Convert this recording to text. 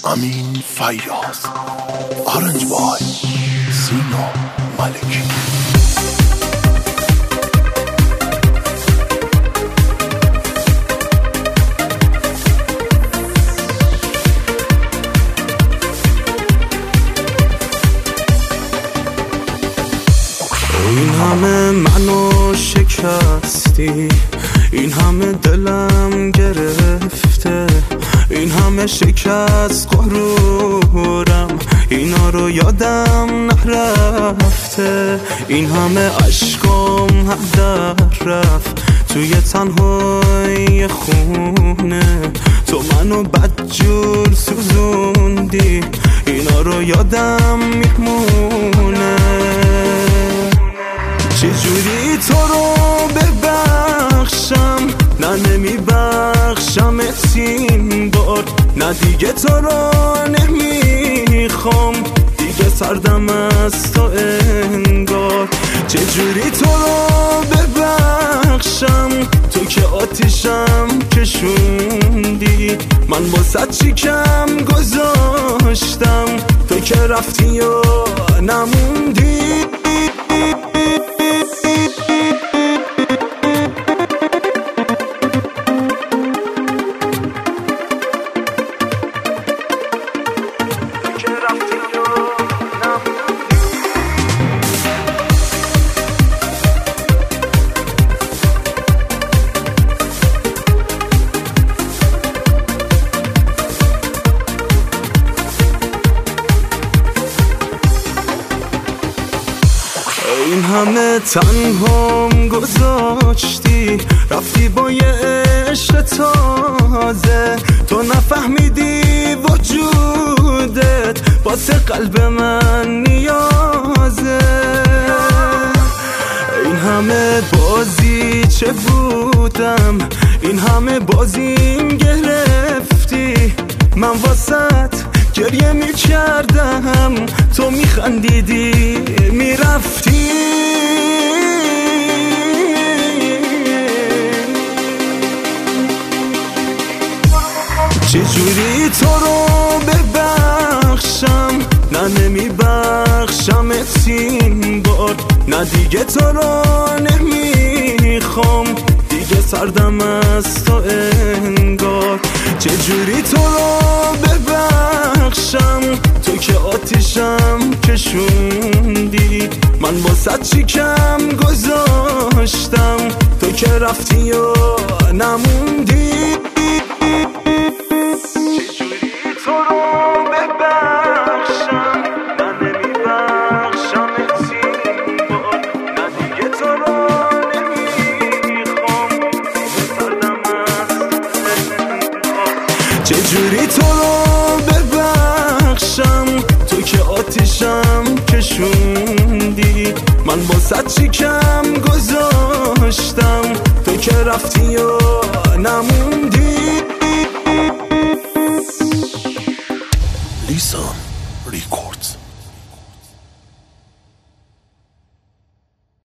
امین فیاض، آرنج بای، سینا ملکی. این همه منو شکستی، این همه دلم گرفته، این همه شکست غرورم، اینا رو یادم نرفته، این همه عشقم هدر رفت توی تنهای خونه، تو منو بدجور سوزوندی، اینا رو یادم میمونه. چجوری تو رو ببخشم، نه نمیبخشم این بار، نه دیگه تو رو نمیخوام، دیگه سردم از تو انگار. چجوری تو رو ببخشم، تو که آتیشم کشوندی، من با چی کم گذاشتم، تو که رفتی و نموندی. این همه تنهام گذاشتی، رفتی با یه عشق تازه، تو نفهمیدی وجودت واسه قلب من نیازه. این همه بازی چه بودم، این همه بازیم گرفتی، من واسط گریه میکردم، تو میخندیدی میرفتی. چجوری تو رو ببخشم، نه نمیبخشم این بار، نه دیگه تو رو نمیخوام، دیگه سردم از تو انگار. چجوری تو رو ببخشم، تو که آتیشم کشوندی، من با چی کم گذاشتم، تو که رفتی و نموندی. چجوری تو رو ببخشم، نه نمیبخشم این بار، نه دیگه تو رو نمیخوام، دیگه سردم از تو انگار. چجوری تو